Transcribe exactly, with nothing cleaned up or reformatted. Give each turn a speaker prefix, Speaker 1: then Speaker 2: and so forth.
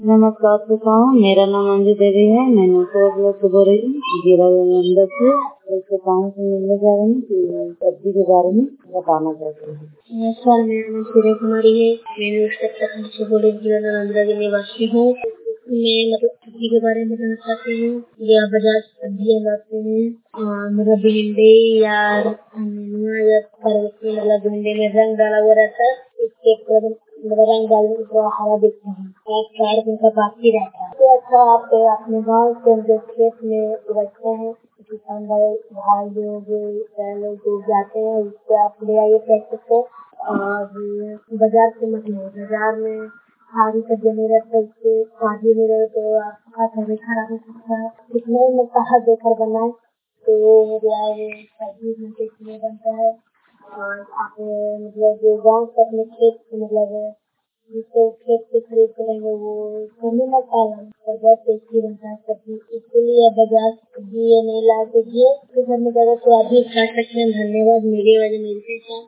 Speaker 1: नमस्कार किसानों, मेरा नाम अंजू देवी है। मैं नौसर ब्लॉक से बोल रही हूँ, जिला जालंधर से। एक किसान से मिलने जा रही हूँ कि सब्जी के बारे में बताना चाहती हूँ।
Speaker 2: नमस्कार, मेरा नाम सूर्य कुमारी है। मैं नौसर से बोल रही हूँ, जिला जालंधर की निवासी हूँ। मैं मतलब सब्जी के बारे में बताना चाहती हूँ। या बाजार सब्जियाँ लाते हैं, मतलब भिंडी या या परवल, मतलब भिंडी में रंग डाला हुआ रहता है, इसके रंग डालने के बाद हरा दिखता है, और चार दिन का बाकी रहता है। तो अच्छा, आप अपने गाँव के जो खेत में उगते हैं, किसान भाई भाई लोग जो जाते हैं, उससे आप ले आइए पैसे को, और बाजार से मतलब बाजार में सारी सब्जियाँ नहीं रहते, उसके ताजी नहीं रहे तो आपका तबीयत खराब हो सकता है। इसलिए मैं कहा देकर बनाए तो मतलब सब्जी में नहीं बनता है। और आप मतलब जो गाँव से अपने खेत मतलब जिसको खेत से खरीद कर लेंगे वो कमी मत पाना, तो बहुत टेस्टी बनता है सब्जी। इसके लिए बाजार सब्जी ये नहीं ला दीजिए, तो घर में ज़्यादा तो आप भी खा सकते हैं। धन्यवाद। मेरी वजह मिलते हैं।